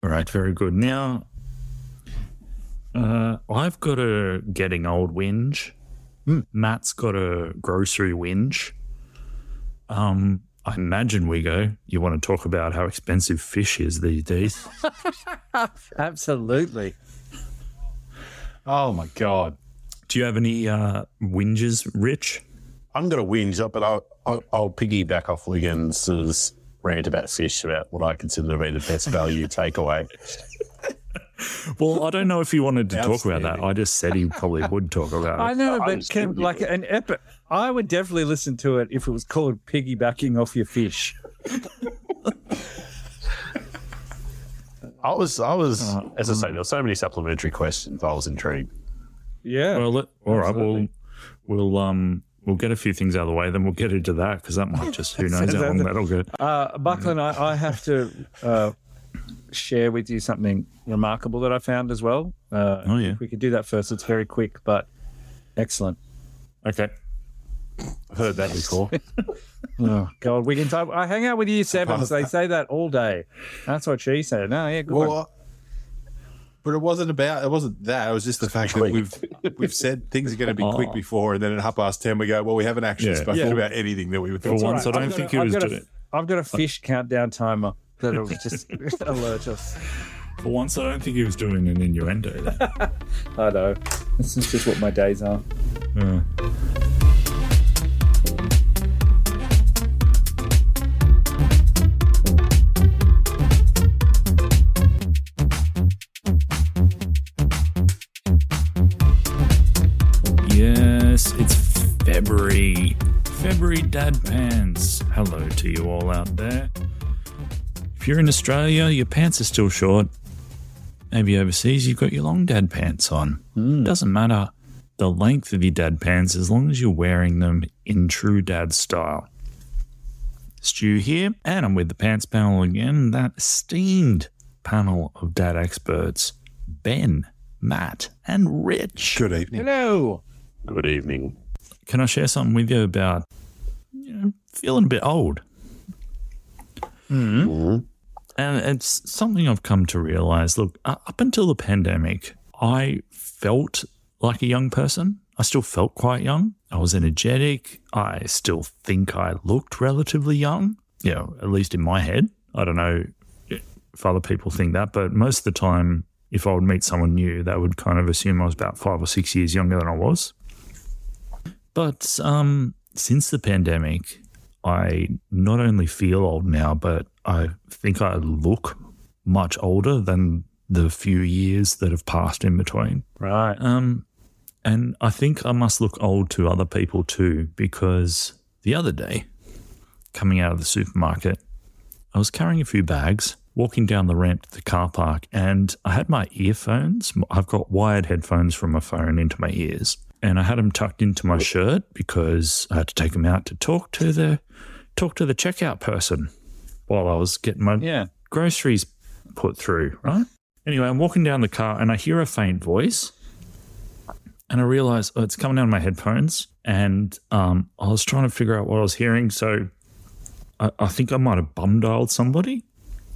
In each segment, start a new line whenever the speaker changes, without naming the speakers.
All right, very good. Now, I've got a getting old whinge. Matt's got a grocery whinge. I imagine, Wigo, you want to talk about how expensive fish is these days.
Absolutely.
Oh, my God.
Do you have any whinges, Rich?
I'm going to whinge up, but I'll piggyback off Wiggins' rant about fish, about what I consider to be the best value takeaway.
Well, I don't know if he wanted to talk about that. I just said he probably would talk about it.
I know, but like an epic. I would definitely listen to it if it was called piggybacking off your fish.
I was, as I say, there were so many supplementary questions. I was intrigued.
Yeah.
Well, all right. We'll get a few things out of the way, then we'll get into that because that might just, who knows how long that'll go.
Buckland, I have to share with you something remarkable that I found as well. If we could do that first, it's very quick, but excellent.
Okay.
I've heard that before.
Oh, God, Wiggins, I hang out with year sevens. They say that all day. That's what she said. No, yeah, good one.
But it wasn't that. It was just the fact that we've said things are going to be quick before, and then at 10:30 we go, well, we haven't actually spoken about anything that we were talking
For once,
about.
I don't think he was doing it.
I've got a fish countdown timer that'll just alert us.
For once, I don't think he was doing an innuendo there.
I know. This is just what my days are.
Yes, it's February. February Dad Pants. Hello to you all out there. If you're in Australia, your pants are still short. Maybe overseas, you've got your long dad pants on. Doesn't matter the length of your dad pants as long as you're wearing them in true dad style. Stu here, and I'm with the pants panel again, that esteemed panel of dad experts, Ben, Matt, and Rich.
Good evening.
Hello.
Good evening.
Can I share something with you about feeling a bit old? And it's something I've come to realize. Look, up until the pandemic, I felt like a young person. I still felt quite young. I was energetic. I still think I looked relatively young, at least in my head. I don't know if other people think that, but most of the time, if I would meet someone new, they would kind of assume I was about 5 or 6 years younger than I was. But since the pandemic, I not only feel old now, but I think I look much older than the few years that have passed in between.
Right.
And I think I must look old to other people too, because the other day, coming out of the supermarket, I was carrying a few bags, walking down the ramp to the car park, and I had my earphones. I've got wired headphones from my phone into my ears, and I had them tucked into my shirt because I had to take them out to talk to the checkout person while I was getting my groceries put through, right? Anyway, I'm walking down the car and I hear a faint voice and I realize it's coming out of my headphones, and I was trying to figure out what I was hearing. So I think I might have bum dialed somebody.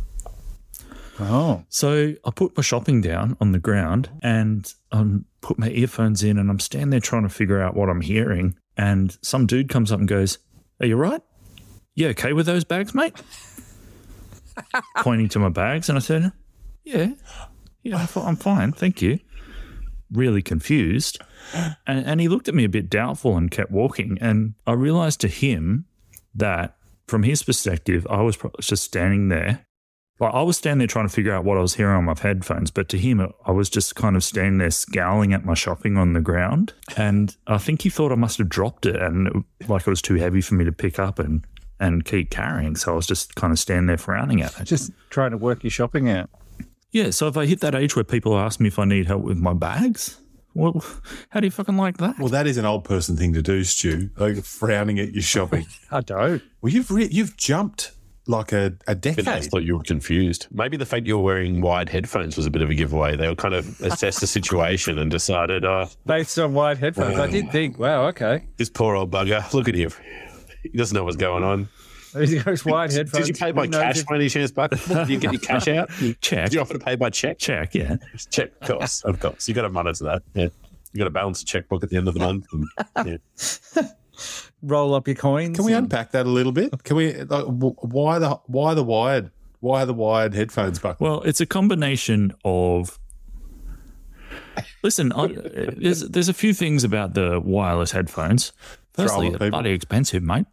Oh.
So I put my shopping down on the ground and put my earphones in, and I'm standing there trying to figure out what I'm hearing. And some dude comes up and goes, "Are you right? You okay with those bags, mate?" Pointing to my bags. And I said, yeah, I'm fine, thank you. Really confused. And he looked at me a bit doubtful and kept walking. And I realized to him that from his perspective, I was just standing there. Like, I was standing there trying to figure out what I was hearing on my headphones, but to him, I was just kind of standing there scowling at my shopping on the ground. And I think he thought I must have dropped it, and it was too heavy for me to pick up and keep carrying. So I was just kind of standing there frowning at it.
Just trying to work your shopping out.
Yeah, so if I hit that age where people ask me if I need help with my bags, well, how do you fucking like that?
Well, that is an old person thing to do, Stu, like frowning at your shopping.
I don't.
Well, you've jumped like a decade.
I thought you were confused. Maybe the fact you were wearing wired headphones was a bit of a giveaway. They were kind of assessed the situation and decided,
based on wired headphones, I did think, wow, okay.
This poor old bugger, look at him. He doesn't know what's going on.
Those wide headphones.
Did you pay by cash by any chance, Buck? Did you get your cash out?
Check.
Did you offer to pay by check?
Check, yeah.
Check, of course. You got to monitor that. Yeah. You got to balance a checkbook at the end of the month. And, yeah.
Roll up your coins.
Can we unpack that a little bit? Can we? Why the wired headphones, Buck?
Well, it's a combination of. Listen, there's a few things about the wireless headphones. Firstly, they're bloody expensive, mate.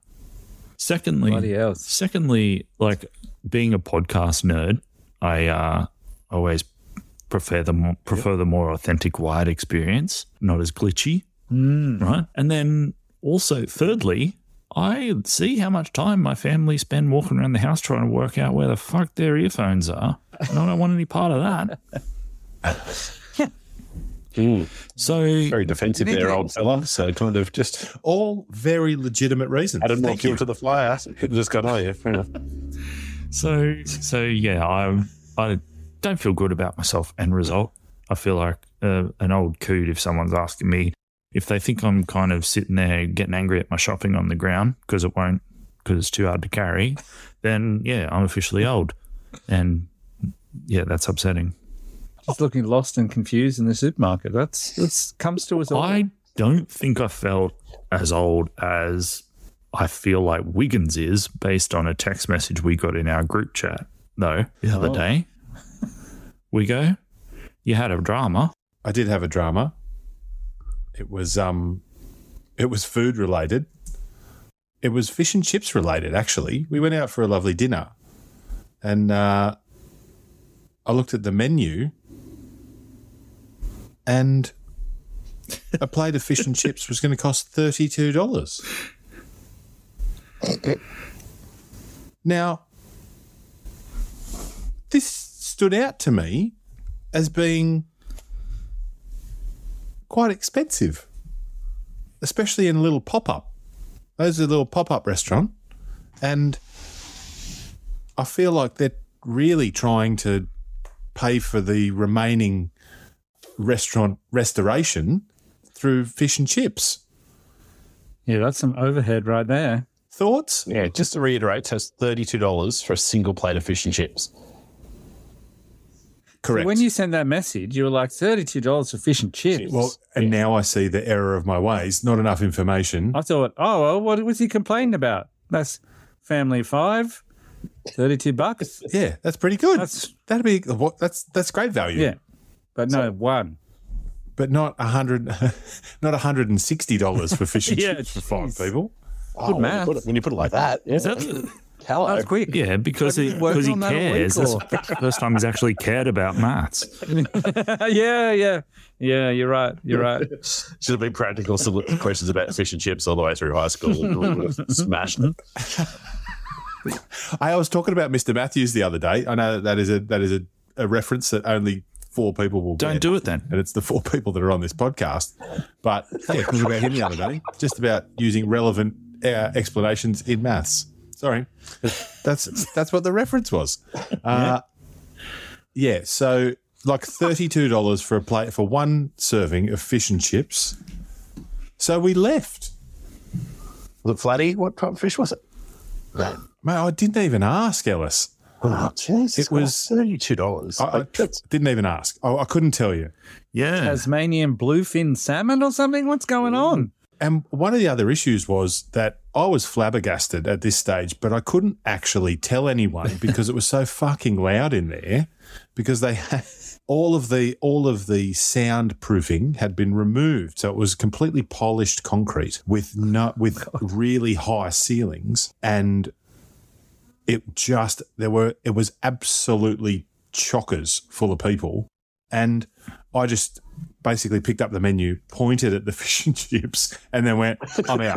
Secondly, like being a podcast nerd, I always prefer the more authentic wired experience, not as glitchy, right? And then also, thirdly, I see how much time my family spend walking around the house trying to work out where the fuck their earphones are, and I don't want any part of that. So
very defensive there, old fella. So kind of just
all very legitimate reasons.
I didn't walk you to the flyer. Just got yeah, fair enough.
So yeah, I don't feel good about myself. End result, I feel like an old coot if someone's asking me if they think I'm kind of sitting there getting angry at my shopping on the ground because it's too hard to carry. Then yeah, I'm officially old, and yeah, that's upsetting.
Just looking lost and confused in the supermarket. That's comes to us all.
I don't think I felt as old as I feel like Wiggins is based on a text message we got in our group chat, though, the other day. Wiggo, you had a drama.
I did have a drama. It was food related. It was fish and chips related, actually. We went out for a lovely dinner, and I looked at the menu. And a plate of fish and chips was going to cost $32. Now, this stood out to me as being quite expensive, especially in a little pop-up. Those are a little pop-up restaurant, and I feel like they're really trying to pay for the remaining restaurant restoration through fish and chips.
Yeah, that's some overhead right there.
Thoughts?
Yeah, just to reiterate, so it's $32 for a single plate of fish and chips.
Correct.
So when you send that message, you were like $32 for fish and chips.
Well, and now I see the error of my ways. Not enough information.
I thought, what was he complaining about? That's family of 5, $32.
Yeah, that's pretty good. That's great value.
Yeah. But no, one.
But not $160 for fish and chips for 5 people.
Good math.
When you put it like that, yeah.
Hello. That's quick.
Yeah, because he cares. That's the first time he's actually cared about maths.
Yeah, you're right.
Should have been practical questions about fish and chips all the way through high school. Smashed it.
I was talking about Mr. Matthews the other day. I know that is a reference that only 4 people will get.
Don't do it then.
And it's the 4 people that are on this podcast. But yeah, it was about him the other day, just about using relevant explanations in maths. Sorry. That's what the reference was. Yeah, so like $32 for a plate for one serving of fish and chips. So we left.
Was it flatty? What type of fish was it?
Mate, I didn't even ask, Ellis.
Oh, jeez.
It was
$32.
I didn't even ask. I couldn't tell you.
Yeah.
Tasmanian bluefin salmon or something? What's going on?
And one of the other issues was that I was flabbergasted at this stage, but I couldn't actually tell anyone because it was so fucking loud in there, because they had all of the soundproofing had been removed. So it was completely polished concrete with really high ceilings, and it was absolutely chockers full of people. And I just basically picked up the menu, pointed at the fish and chips, and then went, I'm out.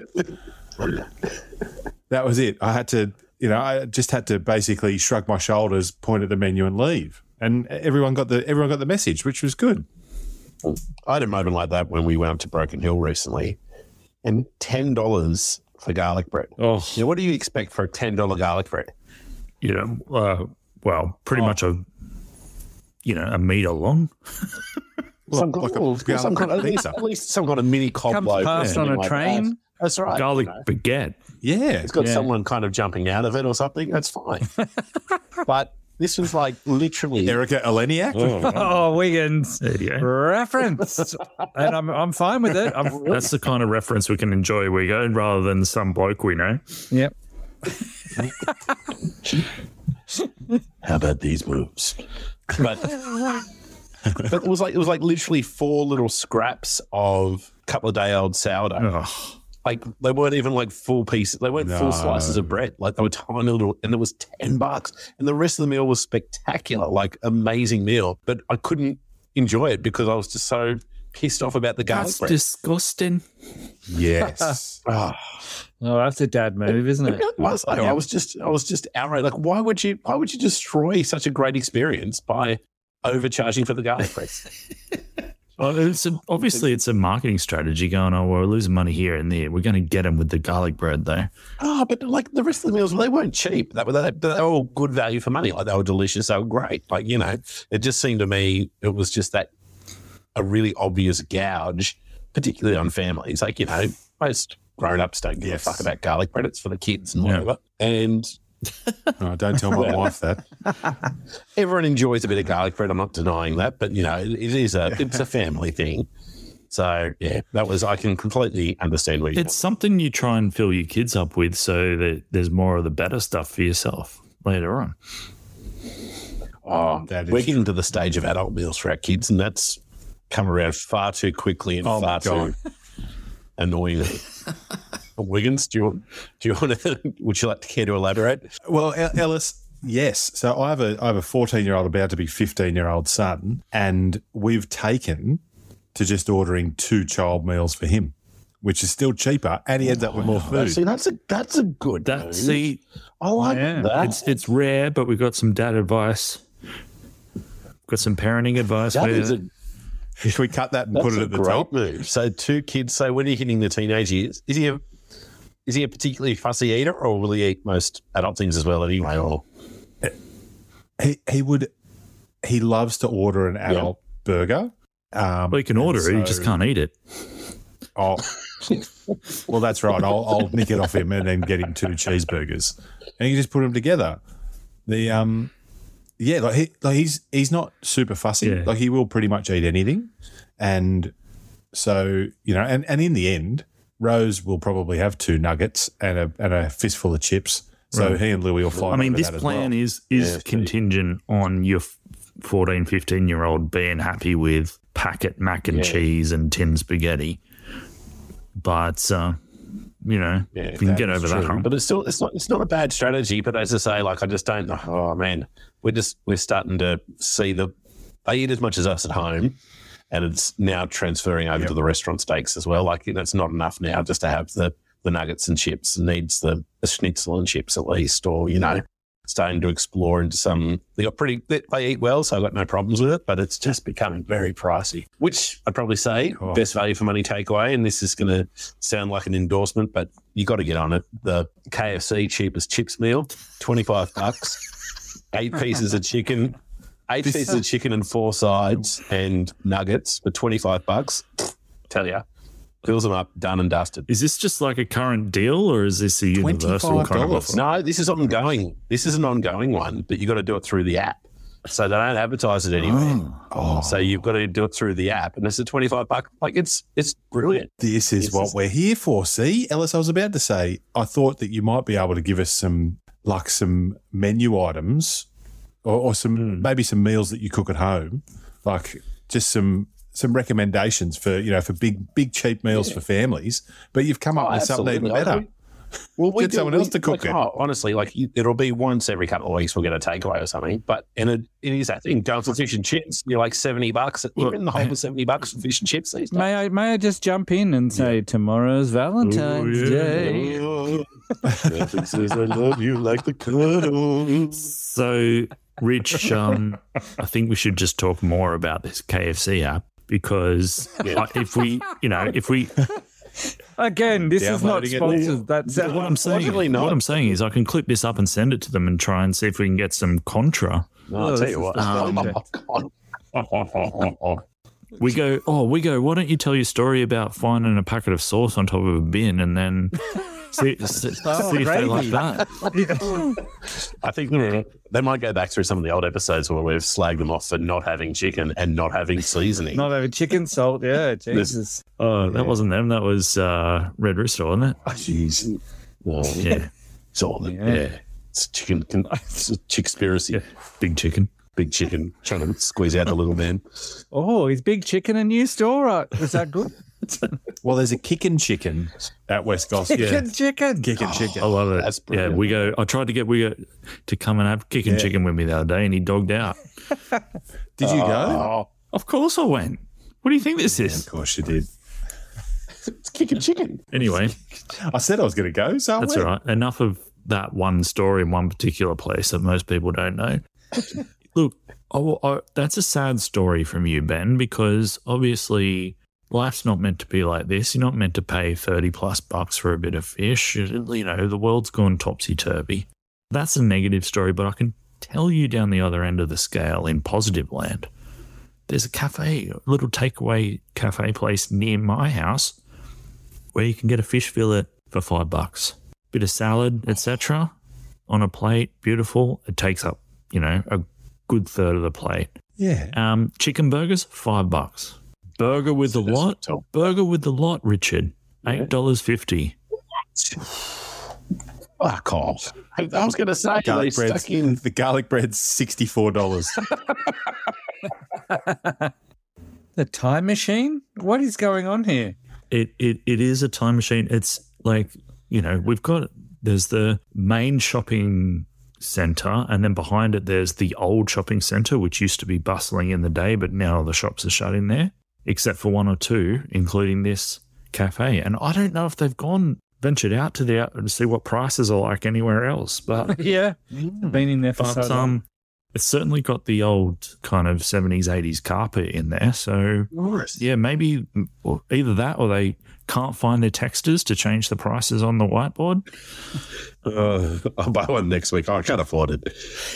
That was it. I just had to basically shrug my shoulders, point at the menu and leave. And everyone got the message, which was good.
I had a moment like that when we went up to Broken Hill recently, and $10 for garlic bread.
Oh,
you know, what do you expect for a $10 garlic bread?
Pretty much a meter long.
At least some kind of mini cob loaf.
Comes past on a train.
That's right.
Garlic baguette.
Yeah.
It's got someone kind of jumping out of it or something. That's fine. But this was like literally
Erica Eleniak.
Oh, Wiggins reference, and I'm fine with it.
That's the kind of reference we can enjoy, Wigo, rather than some bloke we know.
Yep.
How about these moves? But it was like literally 4 little scraps of a couple of day old sourdough.
Oh.
Like they weren't even like full pieces. They weren't full slices of bread. Like they were tiny little, and it was $10. And the rest of the meal was spectacular, like amazing meal. But I couldn't enjoy it because I was just so pissed off about the garlic
That's
bread.
disgusting.
Yes.
Oh, that's a dad move, isn't it?
It was. Like, I was just outraged. Like, why would you destroy such a great experience by overcharging for the garlic bread?
Well, obviously it's a marketing strategy going, oh, we're losing money here and there. We're going to get them with the garlic bread, though.
Oh, but like the rest of the meals, they weren't cheap. They were all good value for money. Like they were delicious. They were great. Like, you know, it just seemed to me it was just that a really obvious gouge, particularly on families. Like, you know, most grown-ups don't give a fuck about garlic bread. It's for the kids and whatever. And
oh, don't tell my wife that.
everyone enjoys a bit of garlic bread. I'm not denying that, but you know, it's a family thing. So yeah, I can completely understand where
it's something you try and fill your kids up with, so that there's more of the better stuff for yourself later on.
Oh, we're getting to the stage of adult meals for our kids, and that's come around far too quickly and far too annoyingly. Wiggins, do you want to? Would you like to care to elaborate?
Well, Ellis, yes. So I have a 14-year-old about to be 15-year-old son, and we've taken to just ordering 2 child meals for him, which is still cheaper, and he ends up with more food.
See, that's a good. I like that.
It's rare, but we've got some dad advice. Got some parenting advice.
Should we cut that and put it at the top?
Move. So 2 kids. So when you're hitting the teenage years, is he a particularly fussy eater, or will he eat most adult things as well anyway? Or
he loves to order an adult burger.
Well, he can order it, he just can't eat it.
Oh, well, that's right. I'll nick it off him and then get him 2 cheeseburgers, and you can just put them together. He's not super fussy.
Yeah.
Like he will pretty much eat anything, and so you know, and in the end, Rose will probably have 2 nuggets and a fistful of chips. So he and Louie will fly.
I mean, this plan is contingent on your 14, 15-year-old being happy with packet mac and cheese and tin spaghetti. But you know, if you can get over that hump.
But it's not a bad strategy. But as I say, like I just don't. Oh man, we're starting to see they eat as much as us at home, and it's now transferring over to the restaurant steaks as well. Like it's not enough now just to have the nuggets and chips. It needs the schnitzel and chips at least, or you know, starting to explore into some. They eat well, so I've got no problems with it. But it's just becoming very pricey, which I'd probably say best value for money takeaway. And this is going to sound like an endorsement, but you got to get on it. The KFC cheapest chips meal, $25, 8 pieces of chicken. 8 pieces of chicken and 4 sides and nuggets for $25. Tell ya, fills them up, done and dusted.
Is this just like a current deal, or is this a universal kind of offer?
No, this is ongoing. This is an ongoing one, but you got to do it through the app. So they don't advertise it anywhere. So you've got to do it through the app, and it's a $25. Like it's brilliant.
This is what we're here for. See, Ellis, I was about to say, I thought that you might be able to give us some menu items. Or maybe some meals that you cook at home, like just some recommendations for big cheap meals for families. But you've come up with something even better.
Well, we
get someone else to cook it.
Honestly, like it'll be once every couple of weeks we'll get a takeaway or something. But it is that thing. Going for fish and chips, you're like $70. You're in the hole for $70 for fish and chips these days.
May I just jump in and say tomorrow's Valentine's Day?
Nothing says I love you like the cuddle.
So, Rich, I think we should just talk more about this KFC app because if we
again, this is not sponsored. That's
what I'm saying. What I'm saying is I can clip this up and send it to them and try and see if we can get some contra.
I'll tell you what.
We go, why don't you tell your story about finding a packet of sauce on top of a bin and then see if they like that?
I think they might go back through some of the old episodes where we've slagged them off for not having chicken and not having seasoning.
Not having chicken, salt, yeah, Jesus.
That wasn't them. That was Red Rooster, wasn't it?
Oh, jeez.
Yeah.
It's all it's chicken. It's a chickspiracy.
Yeah. Big chicken.
Big chicken trying to squeeze out the little man.
Oh, is Big Chicken a new store? Is that good?
Well, there's a Kickin' Chicken at West Goss.
Kickin' Chicken.
Kickin' Chicken.
I love it.
That's brilliant.
I tried to get Wigo to come and have Kickin' Chicken with me the other day, and he dogged out.
Did you go?
Of course I went. What do you think this is?
Of course you did.
It's Kickin' Chicken.
Anyway.
I said I was going to go, so
that's all right. Enough of that one story in one particular place that most people don't know. Look, that's a sad story from you, Ben, because obviously life's not meant to be like this. You're not meant to pay $30+ for a bit of fish. You know, the world's gone topsy-turvy. That's a negative story, but I can tell you down the other end of the scale in positive land, there's a cafe, a little takeaway cafe place near my house where you can get a fish fillet for $5. Bit of salad, etc. on a plate, beautiful. It takes up, a good third of the plate.
Yeah.
Chicken burgers, $5. Burger with the lot. Burger with the lot, Richard. $8.50.
Fuck off. I was going to say
the garlic bread's $64.
The time machine? What is going on here?
It is a time machine. It's like, there's the main shopping centre, and then behind it there's the old shopping centre, which used to be bustling in the day, but now the shops are shut in there, except for one or two, including this cafe. And I don't know if they've ventured out to see what prices are like anywhere else. But
yeah, been in there for so long.
It's certainly got the old kind of 70s, 80s carpet in there. So, yeah, maybe either that or they can't find their texters to change the prices on the whiteboard.
I'll buy one next week. I can't afford it.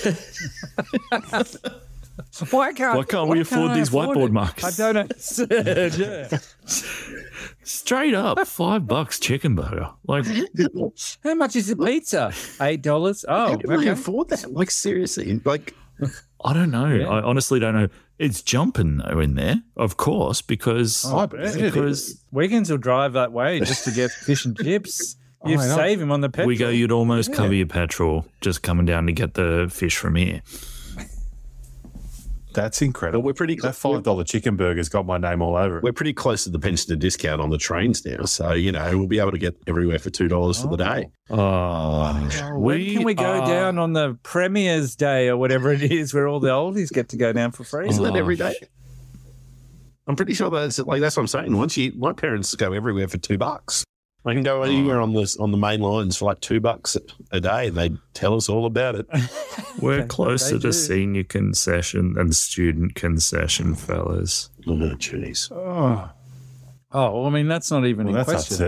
Why can't
we afford these whiteboard markers?
I don't understand.
Straight up, $5 chicken burger. Like,
how much is the pizza? $8. Oh,
how can we afford that? Like, seriously,
I don't know.
Yeah.
I honestly don't know. It's jumping though in there, of course, because
Wiggins will drive that way just to get fish and chips. You save him on the petrol.
You'd almost cover your petrol just coming down to get the fish from here.
That's incredible.
We're pretty
that $5 chicken burger's got my name all over it.
We're pretty close to the pensioner discount on the trains now, so we'll be able to get everywhere for $2 for the day.
When can we go down on the Premier's Day or whatever it is, where all the oldies get to go down for free?
Isn't that every day? I'm pretty sure that's what I'm saying. My parents go everywhere for $2. I can go anywhere on the main lines for like $2 a day, and they tell us all about it.
We're closer to senior concession than student concession, fellas.
Oh, jeez.
Oh, well, I mean, that's not even in question.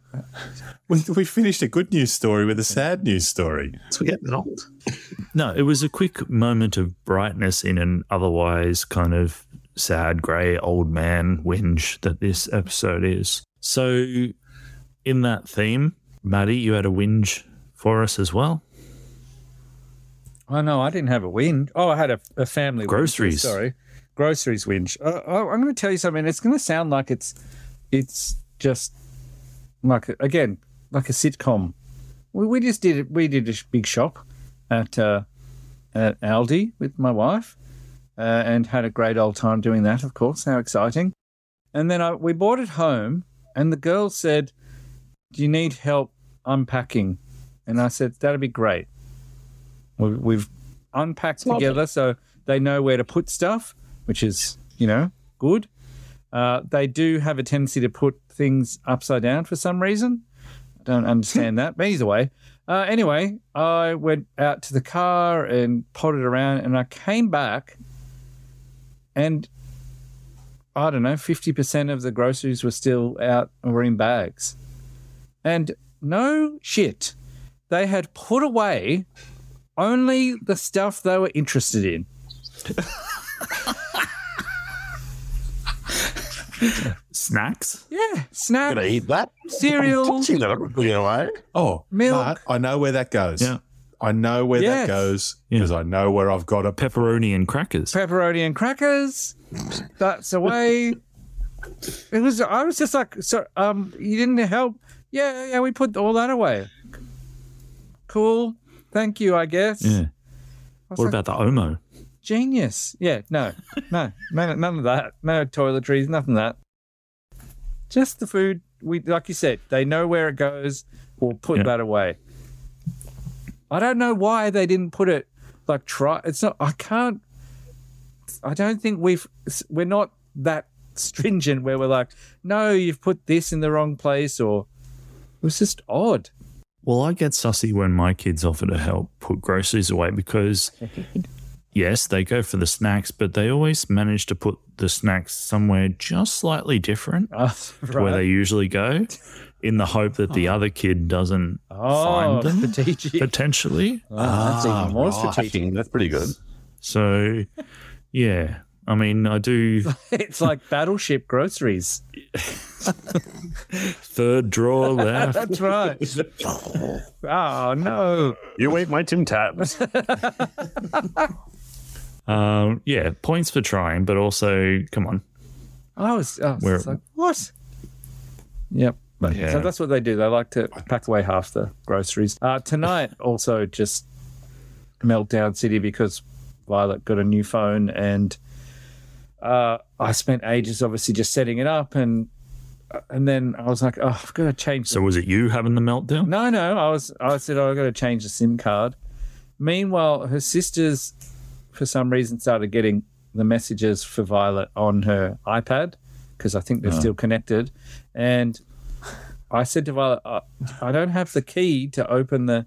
We finished a good news story with a sad news story.
So we're getting old.
No, it was a quick moment of brightness in an otherwise kind of sad, grey, old man whinge that this episode is. So, in that theme, Maddie, you had a whinge for us as well.
Oh, no, I didn't have a whinge. Oh, I had a family
groceries.
Whinge. Sorry. Groceries whinge. I'm going to tell you something. It's going to sound like it's just like, again, like a sitcom. We did a big shop at Aldi with my wife and had a great old time doing that, of course. How exciting. And then we brought it home, and the girl said, "Do you need help unpacking?" And I said, "That'd be great." We've unpacked together so they know where to put stuff, which is, good. They do have a tendency to put things upside down for some reason. I don't understand that. But either way. Anyway, I went out to the car and potted around, and I came back and, I don't know, 50% of the groceries were still out or were in bags. And no shit, they had put away only the stuff they were interested in.
Snacks?
Yeah, snack,
Gonna eat that?
cereal.
Touching that, you know, eh?
Oh,
Milk.
but I know where that goes.
Yeah.
I know where
Yes.
that goes because I know where I've got a
Pepperoni and crackers.
Pepperoni and crackers. That's away. I was just like, so, you didn't help? Yeah, we put all that away. Cool. Thank you, I guess.
Yeah.
was
What
like-
about the Omo?
Genius. Yeah, no, none of that. No toiletries, nothing of that. Just the food. We, like you said, they know where it goes. We'll put
Yeah.
that away. I don't know why they didn't put it like try. It's not. I can't. I don't think we're not that stringent where we're like, no, you've put this in the wrong place, or it was just odd.
Well, I get sussy when my kids offer to help put groceries away because, yes, they go for the snacks, but they always manage to put the snacks somewhere just slightly different to where they usually go in the hope that the other kid doesn't find them,
strategic.
potentially.
That's even more
Right.
strategic.
That's pretty good.
So, yeah, I mean, I do
It's like battleship groceries.
third drawer left.
That's right. Oh no.
You ate my Tim Tams.
Yeah, points for trying, but also, come on.
I was
Where-
it's like, what? Yep. But,
Yeah.
So that's what they do. They like to pack away half the groceries. Tonight also just meltdown city because Violet got a new phone and I spent ages obviously just setting it up and then I was like, oh, I've got to change.
So was it you having the meltdown?
No. I said, I've got to change the SIM card. Meanwhile, her sisters, for some reason, started getting the messages for Violet on her iPad because I think they're still connected. And I said to Violet, I don't have the key to open the,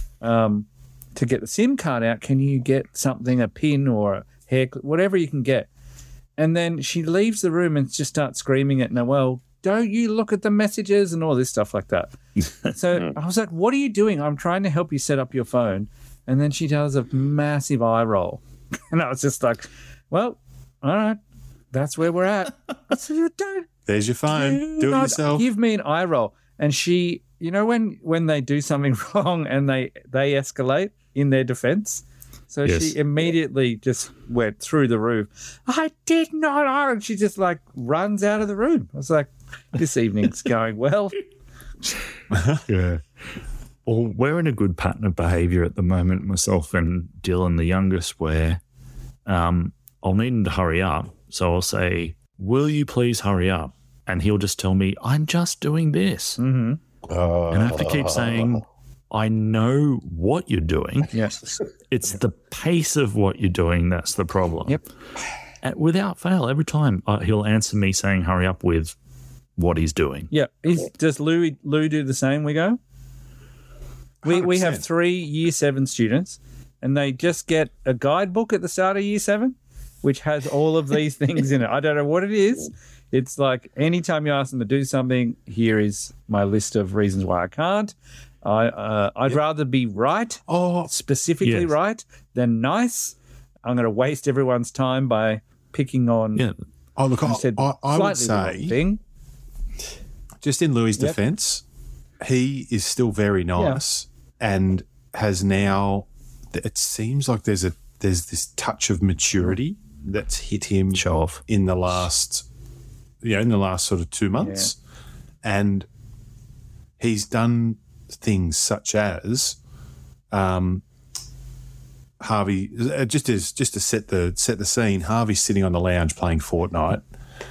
to get the SIM card out. Can you get something, a pin or a hair clip, whatever you can get? And then she leaves the room and just starts screaming at Noelle, don't you look at the messages and all this stuff like that. So I was like, what are you doing? I'm trying to help you set up your phone. And then she does a massive eye roll. And I was just like, well, all right, that's where we're at. I said, you don't
There's your phone. Do it
not
yourself.
give me an eye roll. And she, you know, when they do something wrong and they escalate in their defense. So
Yes.
she immediately just went through the roof. I did not. And she just like runs out of the room. I was like, this evening's going well.
Yeah. Well, we're in a good pattern of behaviour at the moment, myself and Dylan, the youngest, where I'll need him to hurry up. So I'll say, will you please hurry up? And he'll just tell me, I'm just doing this. And I have to keep saying, I know what you're doing.
Yes.
It's the pace of what you're doing that's the problem.
Yep.
Without fail, every time he'll answer me saying, hurry up with what he's doing.
Yeah. Does Lou do the same? We go? We have 3 year 7 students and they just get a guidebook at the start of year 7, which has all of these things in it. I don't know what it is. It's like anytime you ask them to do something, here is my list of reasons why I can't. I'd rather be right, specifically
yes.
right, than nice. I'm going to waste everyone's time by picking on.
Yeah.
Oh, look,
you said
I would
slightly wrong
say,
thing.
just in Louis'
Yep.
defense, he is still very nice and has now, it seems like there's this touch of maturity that's hit him
Show off.
in the last sort of 2 months. And he's done things such as Harvey, just to set the scene, Harvey's sitting on the lounge playing Fortnite.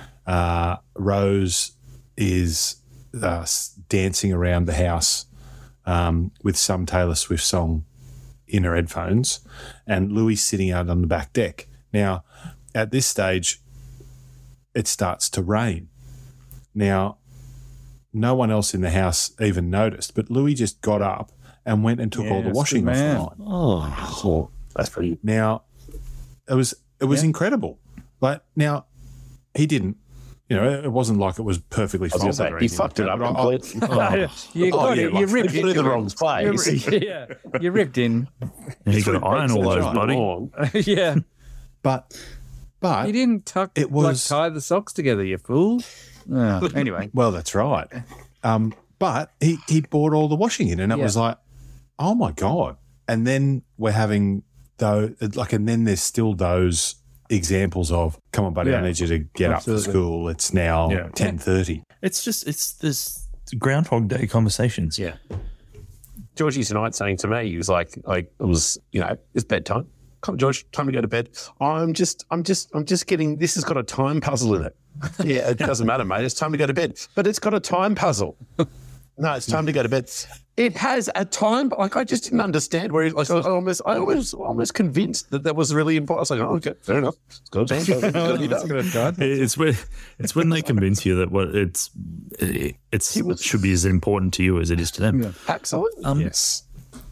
Rose is dancing around the house with some Taylor Swift song in her headphones, and Louis sitting out on the back deck. Now, at this stage, it starts to rain. Now, no one else in the house even noticed, but Louis just got up and went and took all the
Yes,
washing
good
off the
man.
line.
Oh, that's pretty.
Now, it was incredible. Like, now, he didn't, it wasn't like it was perfectly
I was going
folded
to
or
say, he
anything
fucked it
like
up
that, but
completely.
You got it. You ripped
Put it in the wrong place.
Yeah, you ripped in.
And you got to iron all those, buddy.
Yeah.
But But
You didn't tie the socks together, you fool. Oh, anyway.
well, that's right. But he bought all the washing in, and it was like, oh my God. And then we're having and then there's still those examples of, come on, buddy, I need you to get up for school. It's now 10:30.
It's this Groundhog Day conversations.
Yeah.
Georgie tonight saying to me, he was like, it's bedtime. Come on, George, time to go to bed. I'm just getting, this has got a time puzzle in it. Yeah, it doesn't matter, mate. It's time to go to bed. But it's got a time puzzle. No, it's time to go to bed. It has a time, like I just didn't understand where I was almost convinced that was really important. I was like, oh, okay, fair enough. It's got a time puzzle.
It's when they convince you that what it should be as important to you as it is to them.
Yeah.
Absolutely.
Yes.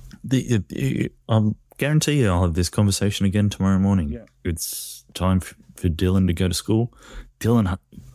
Guarantee you I'll have this conversation again tomorrow morning.
Yeah.
It's time for Dylan to go to school. Dylan,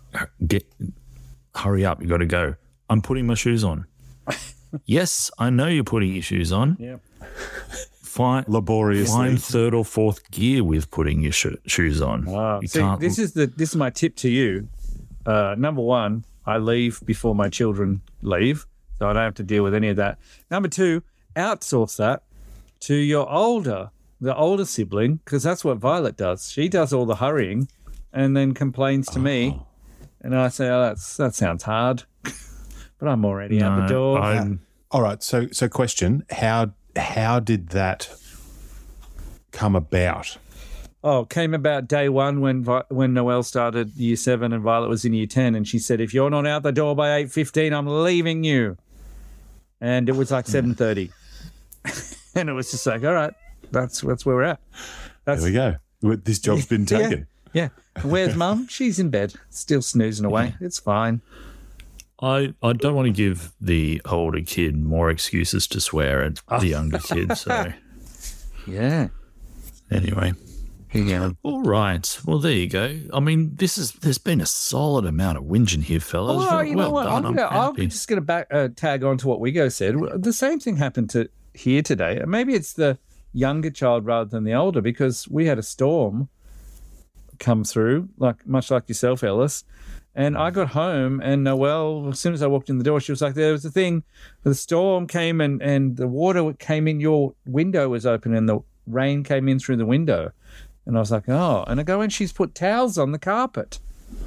hurry up. You got to go. I'm putting my shoes on. Yes, I know you're putting your shoes on.
Yeah.
Laboriously.
Find third or fourth gear with putting your shoes on.
Wow.
You
See,
can't-
this is my tip to you. Number one, I leave before my children leave, so I don't have to deal with any of that. Number two, outsource that to the older sibling, because that's what Violet does. She does all the hurrying and then complains to me. And I say, that sounds hard. But I'm already out the door.
All right. So question, how did that come about?
Oh, it came about day one when Noelle started year 7 and Violet was in year 10, and she said, if you're not out the door by 8:15, I'm leaving you. And it was like 7:30. And it was just like, all right, that's where we're at.
There we go. This job's been taken.
Yeah. Where's Mum? She's in bed, still snoozing away. It's fine.
I don't want to give the older kid more excuses to swear at the younger kid. So
Yeah.
anyway.
Yeah.
All right. Well, there you go. I mean, there's been a solid amount of whinging here, fellas.
Oh, you know what?
Done. I'm
I'm
happy.
just going to tag on to what Wigo said. The same thing happened to here today. Maybe it's the younger child rather than the older, because we had a storm come through, much like yourself, Ellis. And I got home, and Noelle, as soon as I walked in the door, she was like, there was a thing. The storm came and the water came in, your window was open and the rain came in through the window. And I was like, oh. And I go, and she's put towels on the carpet.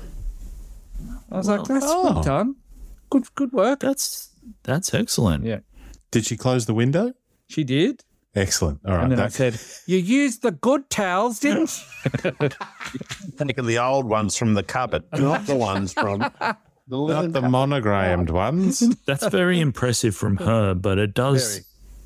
I was like, that's well done. Good work.
That's excellent.
Yeah.
Did she close the window?
She did.
Excellent. All right.
And then I said, you used the good towels, didn't you?
Taking the old ones from the cupboard, not the ones from
not the monogrammed ones.
That's very impressive from her, but it does,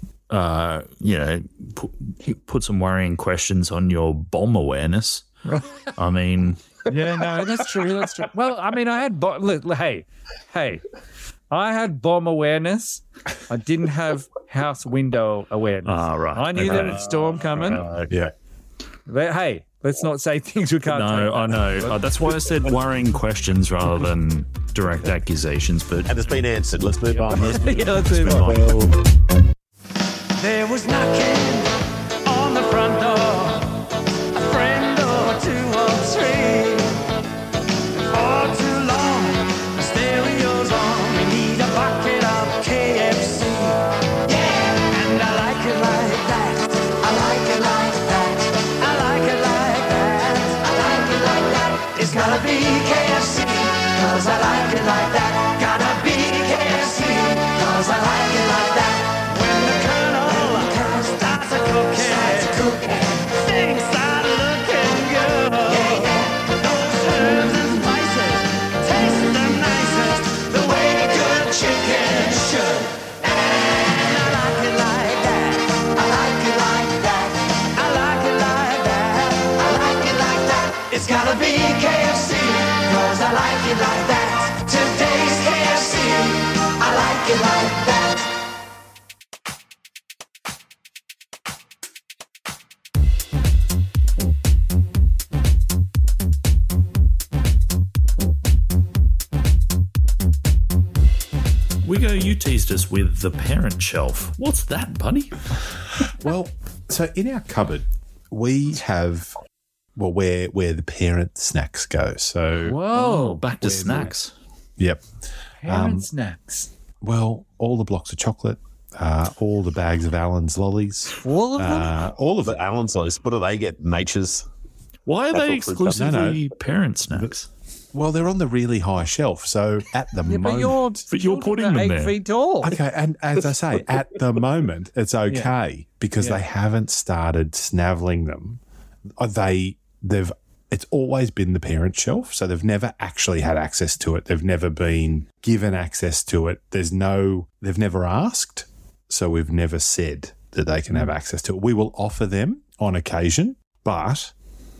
put some worrying questions on your bomb awareness. I mean,
Yeah, no, that's true. That's true. Well, I mean, I had hey, I had bomb awareness. I didn't have house window awareness.
right.
I knew there was a storm coming.
Yeah.
But hey, let's not say things we can't
No,
say.
I know. That's why I said worrying questions rather than direct accusations. But
and it's been answered. Let's move on.
Let's move on.
There was knocking on the front door, a friend or two or three. For too long, the stereo's on. We need a bucket of KFC. Yeah, and I like it like that. I like it like that. I like it like that. I like it like that. It's gotta be KFC, 'cause I like it like that. Gotta be KFC, 'cause I like it like that. When the Colonel starts a cooking, things start looking good. Those herbs and spices taste the nicest, the way good chicken should. And I like it like that. I like it like that. I like it like that. I like it like that. It's gotta be KFC, 'cause I like it like that. Today's KFC, I like it like that.
Wigo, you teased us with the parent shelf. What's that, buddy?
Well, so in our cupboard, we have well, where the parent snacks go. So,
Whoa.
Back to snacks.
yep.
Parent snacks.
Well, all the blocks of chocolate, all the bags of Allen's lollies,
All of them?
all of
But
it.
Allen's Lois, what do they get? Nature's.
Why are
That's
they
all food stuff.
exclusively parent snacks?
Well, they're on the really high shelf. So at the
Yeah,
moment.
but
you're
children
putting
are
them
8
there.
feet tall.
Okay, and as I say, at the moment, it's okay because
Yeah.
they haven't started snaveling them. It's always been the parent shelf, so they've never actually had access to it. They've never been given access to it. They've never asked, so we've never said that they can have access to it. We will offer them on occasion, but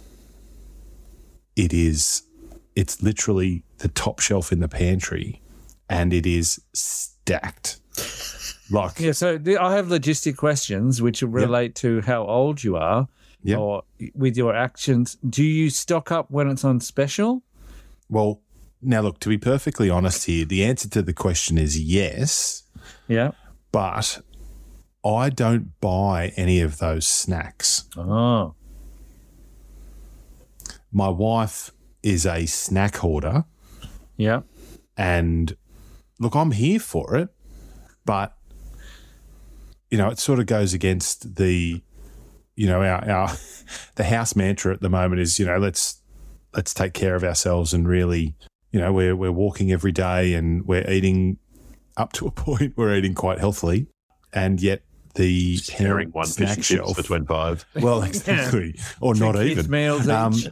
it's literally the top shelf in the pantry, and it is stacked. Like,
Yeah, so I have logistic questions which relate to how old you are
Yep.
or with your actions. Do you stock up when it's on special?
well, now look, to be perfectly honest here, the answer to the question is yes,
Yeah.
but I don't buy any of those snacks.
Oh.
My wife is a snack hoarder,
Yeah.
and look, I'm here for it, but it sort of goes against the our the house mantra at the moment is let's take care of ourselves, and really we're walking every day and we're eating up to a point, we're eating quite healthily, and yet the
Sharing
parent
one
snack
fish and chips
shelf,
for 25.
well, exactly, or not
Kids'
even
meals each.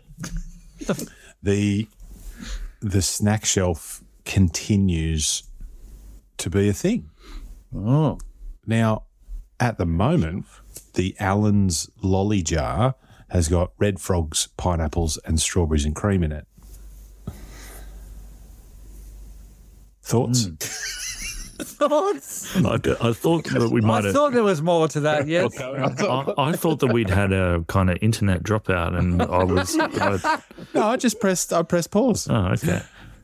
the snack shelf continues to be a thing.
Oh.
Now, at the moment, the Allen's lolly jar has got red frogs, pineapples, and strawberries and cream in it. Thoughts?
Thoughts?
I thought that we might
I
have.
thought there was more to that, yes.
I thought that we'd had a kind of internet dropout, and I was.
No, I pressed pause.
Oh, okay.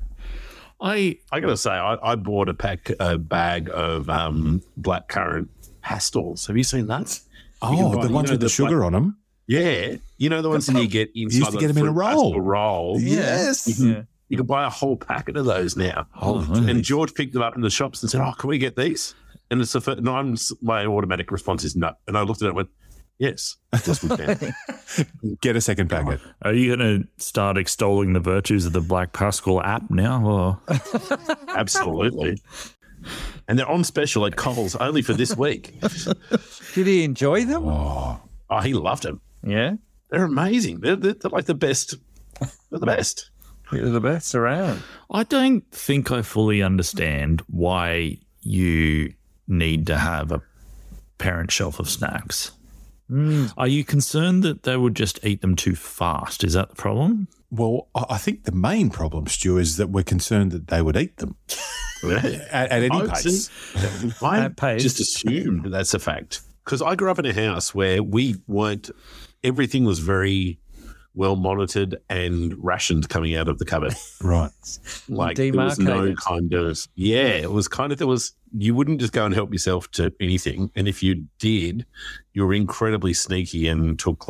I got to say, I bought a bag of blackcurrant pastels. Have you seen that?
Oh, the ones with the sugar on them.
Yeah. You know the ones that you get inside
used to get them in a
fruit
roll.
pastel roll?
Yes.
Yeah.
You can buy a whole packet of those now. And George picked them up in the shops and said, "Oh, can we get these?" And it's the first, my automatic response is no. And I looked at it and went, "Yes, yes we can."
Get a second packet.
Are you going to start extolling the virtues of the Black Pascal app now? Or?
Absolutely. And they're on special at Coles only for this week.
Did he enjoy them?
Oh, he loved them.
Yeah.
They're amazing. They're like the best. They're the best.
They're the best around.
I don't think I fully understand why you need to have a parent shelf of snacks. Are you concerned that they would just eat them too fast? Is that the problem?
Well, I think the main problem, Stu, is that we're concerned that they would eat them at any pace.
I
At pace.
just assumed that's a fact because I grew up in a house where everything was very well monitored and rationed coming out of the cupboard.
Right.
Like there was no
Demarcated.
kind of, it was kind of, you wouldn't just go and help yourself to anything. And if you did, you were incredibly sneaky and took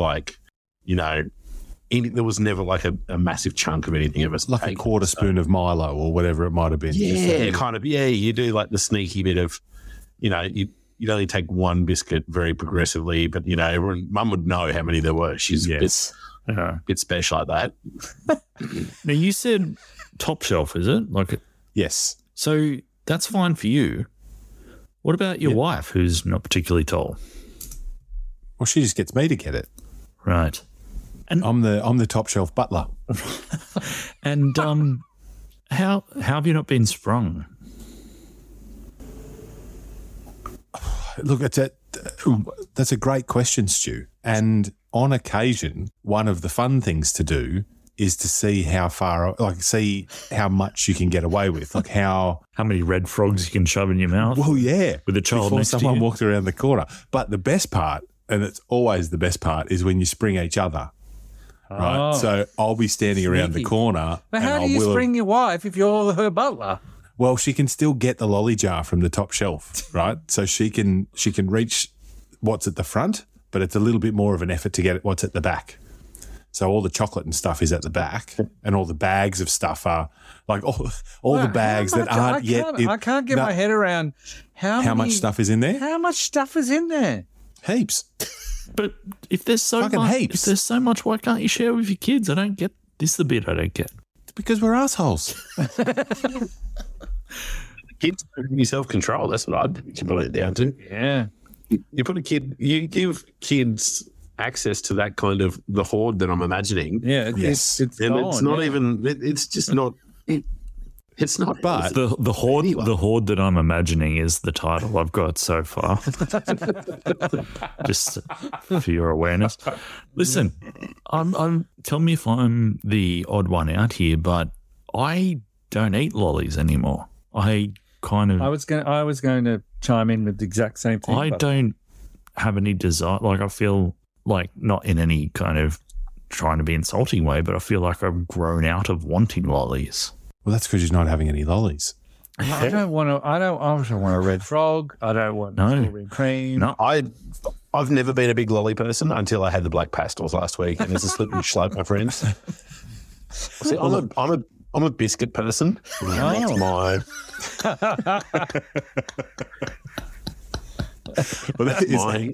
there was never like a massive chunk of anything of us.
Like a quarter spoon of Milo or whatever it might have been.
You do like the sneaky bit of, you'd only take one biscuit very progressively, but mum would know how many there were. She's a bit special like that.
Now, you said top shelf, is it?
Yes.
So that's fine for you. What about your wife, who's not particularly tall?
Well, she just gets me to get it.
Right.
I'm the top shelf butler.
And how have you not been sprung?
Look, that's a great question, Stu. And on occasion, one of the fun things to do is to see how much you can get away with, like how.
How many red frogs you can shove in your mouth?
Well, yeah,
With a child
before
next to
someone
you?
walks around the corner. But the best part, and it's always the best part, is when you spring each other. Right, so I'll be standing around the
Sneaky.
corner.
But
and
how do you spring your wife if you're her butler?
Well, she can still get the lolly jar from the top shelf, right? So she can reach what's at the front, but it's a little bit more of an effort to get what's at the back. So all the chocolate and stuff is at the back, and all the bags of stuff are like all the bags that aren't yet.
I can't get my head around how
much stuff is in there.
How much stuff is in there?
Heaps.
But if there's so
Fucking
much,
heaps.
if there's so much, why can't you share with your kids? I don't get this. Is the bit I don't get.
Because we're assholes.
Kids, your self-control. That's what I'd put it down to.
Yeah.
You give kids access to that kind of the hoard that I'm imagining.
Yeah.
Yes.
It's
And
gone,
it's not
yeah.
even, it's just not, it's not.
But
The horde that I'm imagining is the title I've got so far. Just for your awareness. Listen, I'm tell me if I'm the odd one out here, but I don't eat lollies anymore. I
was going to chime in with the exact same thing.
I
but-
don't have any desire. Like, I feel like, not in any kind of trying to be insulting way, but I feel like I've grown out of wanting lollies.
well, that's because you're not having any lollies.
I don't want to. I don't want a red frog. I don't want strawberry cream.
No,
I've never been a big lolly person until I had the black pastels last week, and it's a slip and slope, my friends. See, I'm a biscuit person. That's my.
Well, that
That's
is
my.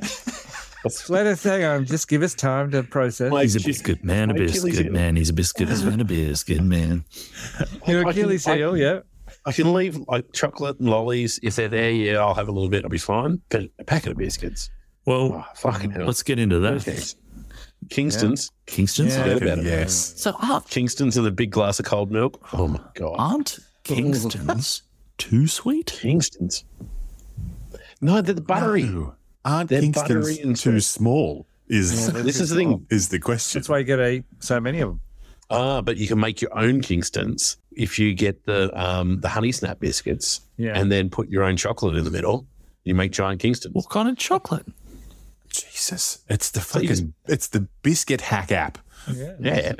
Let us hang on. Just give us time to process.
he's a biscuit man, a biscuit man. He's a biscuit man, a biscuit man.
Your Achilles heel, yeah.
I can leave like chocolate and lollies if they're there. Yeah, I'll have a little bit. I'll be fine. But a packet of biscuits.
Well,
Oh, fucking hell.
let's get into that.
Kingston's.
Kingston's.
Yeah.
Forget about it.
yes.
So
Kingston's and a big glass of cold milk. Oh my god.
aren't Kingston's too sweet?
Kingston's. No, they're the buttery.
No. Aren't
They're
Kingston's
buttery and
too
sweet.
small?
This is the thing.
Is the question.
That's why you get to eat so many of them.
But you can make your own Kingston's if you get the Honey Snap biscuits
Yeah.
and then put your own chocolate in the middle. You make giant Kingston's.
What kind of chocolate?
Jesus, it's the
you just-
fucking it's the biscuit hack app.
Yeah.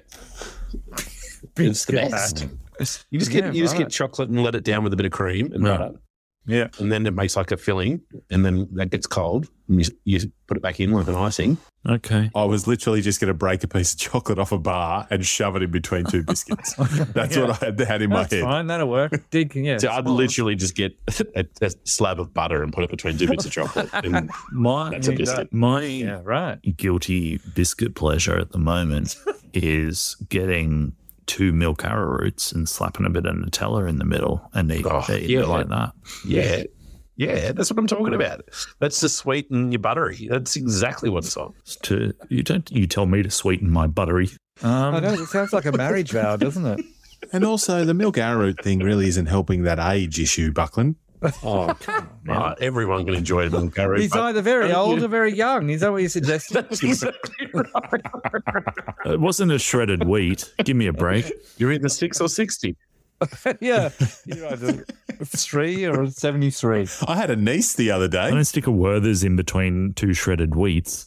It's the best. You just get chocolate and let it down with a bit of cream and
Right.
butter.
Yeah.
And then it makes like a filling, and then that gets cold. And you put it back in like an icing.
Okay.
I was literally just going to break a piece of chocolate off a bar and shove it in between two biscuits. That's what I had in my
That's
head.
fine. That'll work. Deacon, yeah.
So I'd literally just get a slab of butter and put it between two bits of chocolate. And that's a biscuit.
My
Yeah, right.
guilty biscuit pleasure at the moment is getting 2 milk arrowroots and slapping a bit of Nutella in the middle and eating it like that.
Yeah. Yeah, that's what I'm talking about. That's to sweeten your buttery. That's exactly what it's on.
You tell me to sweeten my buttery.
I know. It sounds like a marriage vow, doesn't it?
And also, the milk arrowroot thing really isn't helping that age issue, Buckland.
Oh, everyone can enjoy it.
He's either very old or very young. Is that what you're suggesting?
That's exactly right.
It wasn't a shredded wheat. Give me a break.
You're either 6 or 60.
Yeah. You're either 3 or 73.
I had a niece the other
I
day.
don't stick a Werther's in between 2 shredded wheats.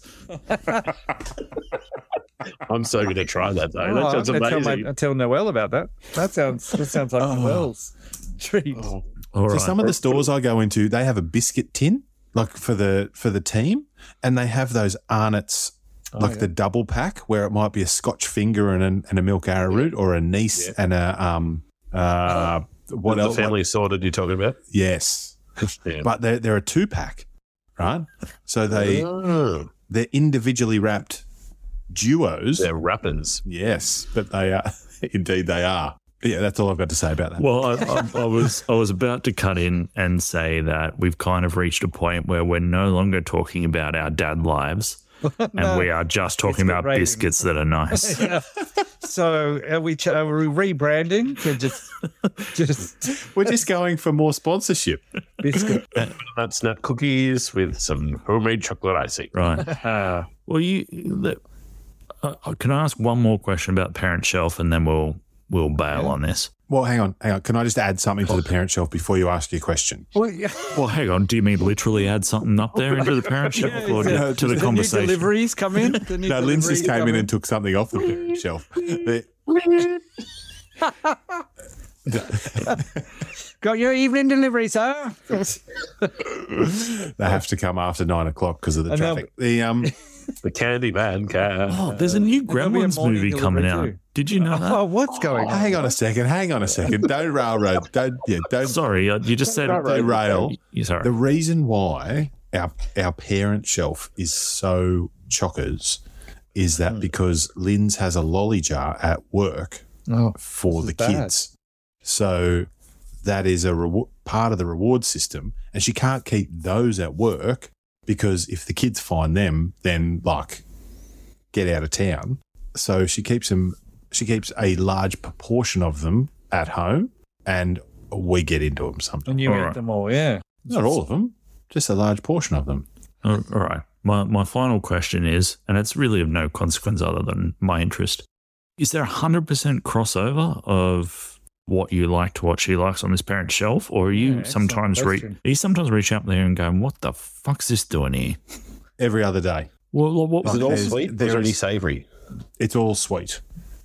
I'm so going to try that, though.
Oh,
That sounds
I'm gonna
amazing.
tell Noelle about that. That sounds like Noelle's treat.
All
So
right.
some of the stores I go into, they have a biscuit tin, like for the team, and they have those Arnott's, like the double pack, where it might be a Scotch finger and a milk arrowroot, or a niece and a what
The
else?
family sorted you're talking about?
Yes,
Yeah.
but they're a 2-pack, right? So
Oh,
they're individually wrapped duos.
they're rappers.
Yes, but they are indeed they are. Yeah, that's all I've got to say about that.
Well, I was about to cut in and say that we've kind of reached a point where we're no longer talking about our dad lives, and we are just talking about
rating.
biscuits that are nice.
So are we rebranding to just
We're just going for more sponsorship.
biscuit?
Nut snap cookies with some homemade chocolate icing.
Right. Well, can I ask one more question about Parent Shelf, and then we'll bail on this.
Well, hang on. Can I just add something to the parent shelf before you ask your question?
Well, yeah.
Well, hang on. Do you mean literally add something up there into the Parent Shelf, or to the
New
conversation?
deliveries come in. The new
No, Lindsay's
deliveries
came
come
in and took something off the parent shelf.
Got your evening delivery, sir.
They have to come after 9 o'clock because of the
And
traffic. The
The Candyman cat.
Oh, there's a new
There'll be a
Gremlins
morning
movie
delivery
coming out.
too.
Did you know that?
Oh, what's going on?
Hang on a second. Don't railroad. Don't
Sorry, you just said
derail.
Sorry.
The reason why our parent shelf is so chockers is that because Lynn's has a lolly jar at work for the
bad.
kids. So that is a part of the reward system. And she can't keep those at work because if the kids find them, then like get out of town. So she keeps a large proportion of them at home and we get into them sometimes.
And you
All
eat
right.
them all, yeah.
Not all of them, just a large portion of them.
All right. My final question is, and it's really of no consequence other than my interest, is there 100% crossover of what you liked to what she likes on this parent shelf, or are you
Yeah, excellent question.
reach up there and go, what the fuck's this doing here?
Every other day.
What,
Is it all
There's-
sweet? Or is
there
there any
is-
savoury?
It's all sweet.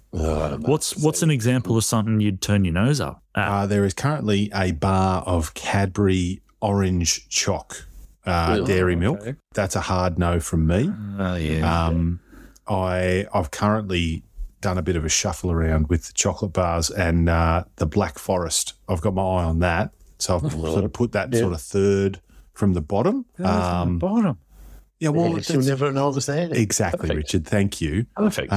what's an example of something you'd turn your nose up at?
There is currently a bar of Cadbury orange choc dairy milk.
okay.
That's a hard no from me.
Oh, yeah.
I've currently done a bit of a shuffle around with the chocolate bars and the Black Forest. I've got my eye on that. So I've sort of put that sort of third from the bottom.
Bottom.
Yeah, well,
You'll
that's-
never know it was there.
exactly,
Perfect.
Richard. Thank you.
Perfect.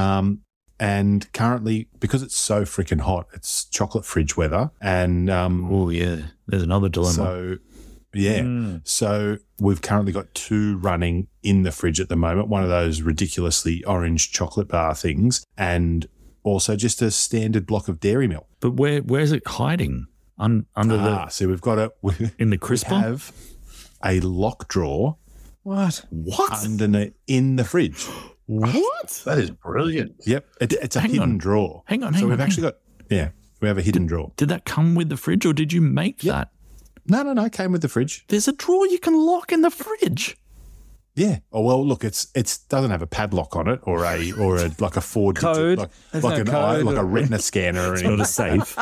And currently, because it's so freaking hot, it's chocolate fridge weather. And
Oh, yeah. There's another dilemma.
so, yeah. So we've currently got 2 running in the fridge at the moment. One of those ridiculously orange chocolate bar things, and also just a standard block of dairy milk.
But where's it hiding? Under
So we've got
in the
we
crisper?
have a lock drawer
What?
underneath in the fridge.
What?
That is brilliant.
Yep, it's a
Hang
hidden
on.
drawer.
Hang on,
So
hang
we've
on,
actually got we have a hidden drawer.
Did that come with the fridge or did you make that?
No, it came with the fridge.
There's a drawer you can lock in the fridge.
Yeah. Oh well, look, it's doesn't have a padlock on it or a like a 4
Code.
digit
There's
like
no code
like a
or-
retina scanner or anything.
Not a safe.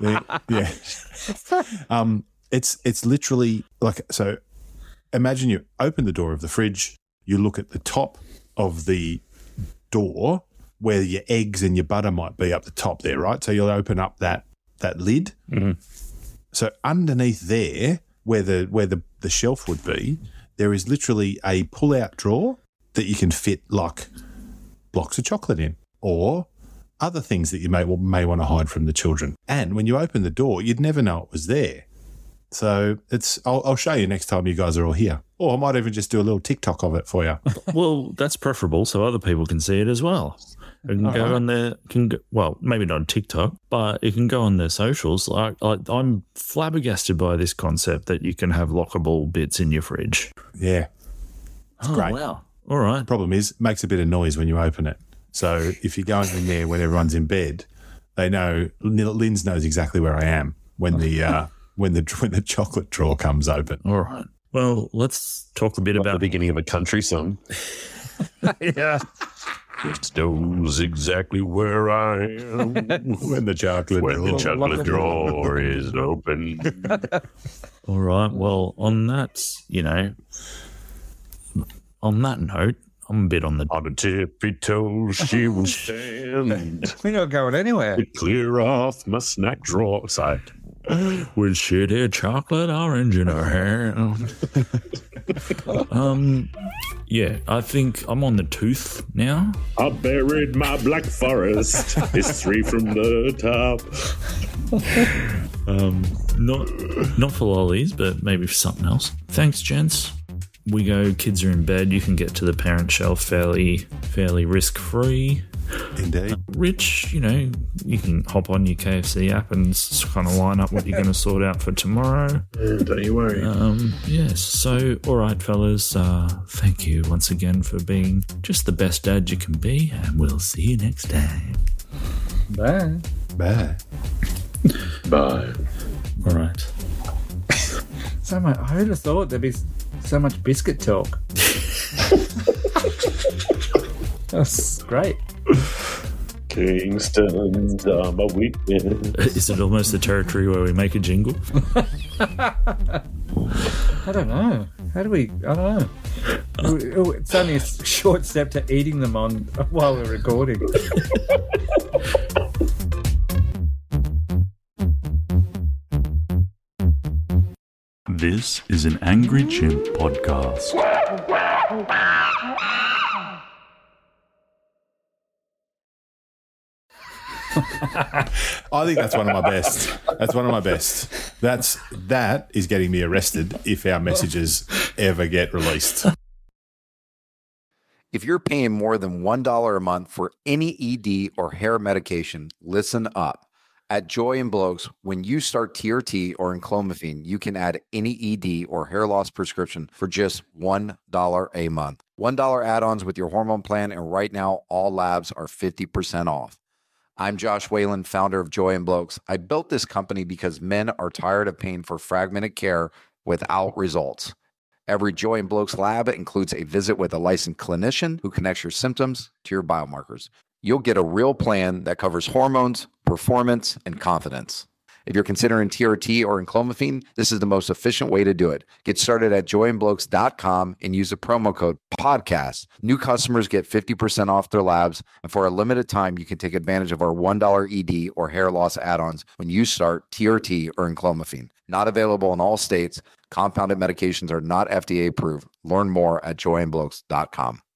Yeah. It's literally like, so imagine you open the door of the fridge, you look at the top of the door where your eggs and your butter might be up the top there, right? So you'll open up that lid.
Mm-hmm.
So underneath there, where the shelf would be, there is literally a pull-out drawer that you can fit like blocks of chocolate in or other things that you may want to hide from the children. And when you open the door, you'd never know it was there. So I'll show you next time you guys are all here. Or I might even just do a little TikTok of it for you.
Well, that's preferable so other people can see it as well. It can go on their, well, maybe not on TikTok, but it can go on their socials. Like I'm flabbergasted by this concept that you can have lockable bits in your fridge.
Yeah. It's great.
Wow. All right.
Problem is, it makes a bit of noise when you open it. So if you're going in there when everyone's in bed, they know, Linz knows exactly where I am when the when the chocolate drawer comes open.
All right. Well, let's talk a bit
The
about
beginning of a country song.
Yeah.
Just knows exactly where I am
When the chocolate
when the
drawer.
chocolate drawer is open.
All right. Well, on that, on that note, I'm a bit on the.
On a tippy toes she will stand
We're not going anywhere.
to clear off my snack drawer. Sorry.
With shitty chocolate orange in her hand. Yeah, I think I'm on the tooth now.
I buried my Black Forest. It's 3 from the top.
Not for lollies, but maybe for something else. Thanks, gents. We go, kids are in bed. You can get to the parent shelf fairly risk-free.
Indeed.
Rich, you can hop on your KFC app and kind of line up what you're going to sort out for tomorrow.
Don't you worry.
Yes. So, all right, fellas. Thank you once again for being just the best dad you can be, and we'll see you next time.
Bye.
Bye.
Bye.
All right.
So much, I would have thought there'd be so much biscuit talk. That's great.
Kingston's on my weekend.
Is it almost the territory where we make a jingle?
I don't know. How do we? I don't know. It's only a short step to eating them on while we're recording.
This is an Angry Chimp podcast.
I think that's one of my best. That's one of my best. That is getting me arrested if our messages ever get released.
If you're paying more than $1 a month for any ED or hair medication, listen up. At Joy and Blokes, when you start TRT or enclomiphene, you can add any ED or hair loss prescription for just $1 a month. $1 add-ons with your hormone plan, and right now, all labs are 50% off. I'm Josh Whalen, founder of Joy and Blokes. I built this company because men are tired of paying for fragmented care without results. Every Joy and Blokes lab includes a visit with a licensed clinician who connects your symptoms to your biomarkers. You'll get a real plan that covers hormones, performance, and confidence. If you're considering TRT or enclomiphene, this is the most efficient way to do it. Get started at joyandblokes.com and use the promo code PODCAST. New customers get 50% off their labs, and for a limited time, you can take advantage of our $1 ED or hair loss add-ons when you start TRT or enclomiphene. Not available in all states. Compounded medications are not FDA approved. Learn more at joyandblokes.com.